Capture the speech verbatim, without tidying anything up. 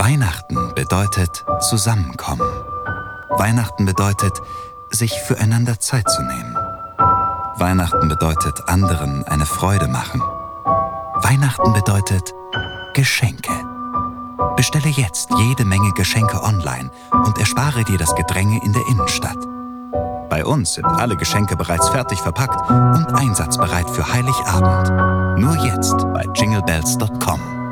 Weihnachten bedeutet Zusammenkommen. Weihnachten bedeutet, sich füreinander Zeit zu nehmen. Weihnachten bedeutet, anderen eine Freude machen. Weihnachten bedeutet Geschenke. Bestelle jetzt jede Menge Geschenke online und erspare dir das Gedränge in der Innenstadt. Bei uns sind alle Geschenke bereits fertig verpackt und einsatzbereit für Heiligabend. Nur jetzt bei jingle bells punkt com.